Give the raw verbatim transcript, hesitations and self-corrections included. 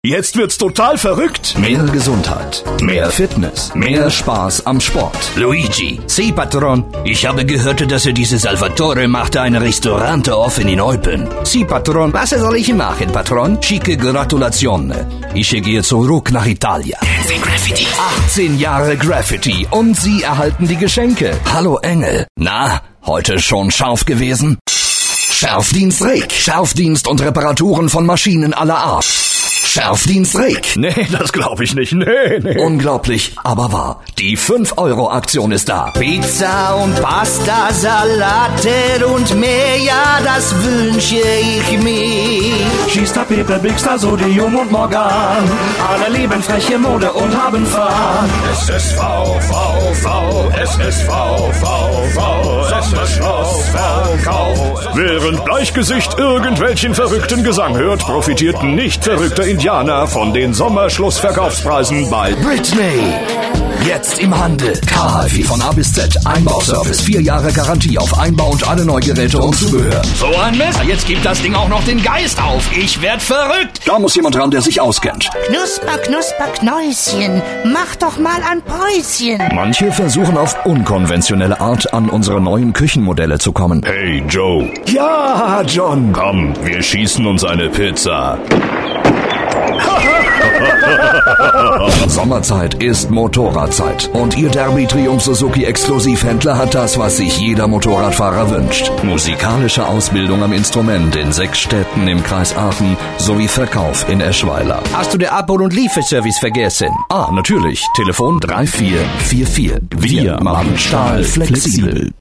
Jetzt wird's total verrückt. Mehr Gesundheit, mehr Fitness, mehr Spaß am Sport. Luigi, sì, Patron. Ich habe gehört, dass er diese Salvatore macht ein Restaurant offen in Eupen. Sì, Patron. Was soll ich machen, Patron? Schicke Gratulation. Ich gehe zurück nach Italien. Graffiti. achtzehn Jahre Graffiti und Sie erhalten die Geschenke. Hallo Engel. Na, heute schon scharf gewesen? Schärfdienst Reg. Schärfdienst und Reparaturen von Maschinen aller Art. Schärfdienst Reg. Nee, das glaube ich nicht. Nee, nee. Unglaublich, aber wahr. Die fünf Euro Aktion ist da. Pizza und Pasta, Salate und mehr, ja, das wünsche ich mir. Schießt der Pepe, Bigster, Sodium und Morgan. Alle lieben freche Mode und haben Fahrt. S S V, V, V, S S V, V, V, Sommerschlussverkauf. Während Bleichgesicht irgendwelchen verrückten Gesang hört, profitiert nicht verrückter Indianer von den Sommerschlussverkaufspreisen bei Britney. Jetzt im Handel. K H I von A bis Z. Einbauservice. Vier Jahre Garantie auf Einbau und alle Neugeräte und Zubehör. So ein Mist. Jetzt gibt das Ding auch noch den Geist auf. Ich werd verrückt. Da muss jemand ran, der sich auskennt. Knusper, Knusper, Knäuschen. Mach doch mal ein Päuschen. Manche versuchen auf unkonventionelle Art an unsere neuen Küchenmodelle zu kommen. Hey Joe, Ja, John. komm, wir schießen uns eine Pizza. Sommerzeit ist Motorradzeit. Und Ihr Derby Triumph Suzuki Exklusivhändler hat das, was sich jeder Motorradfahrer wünscht. Musikalische Ausbildung am Instrument in sechs Städten im Kreis Aachen sowie Verkauf in Eschweiler. Hast du den Abhol- und Lieferservice vergessen? Ah, natürlich. Telefon drei vier vier vier. Wir machen Stahl flexibel.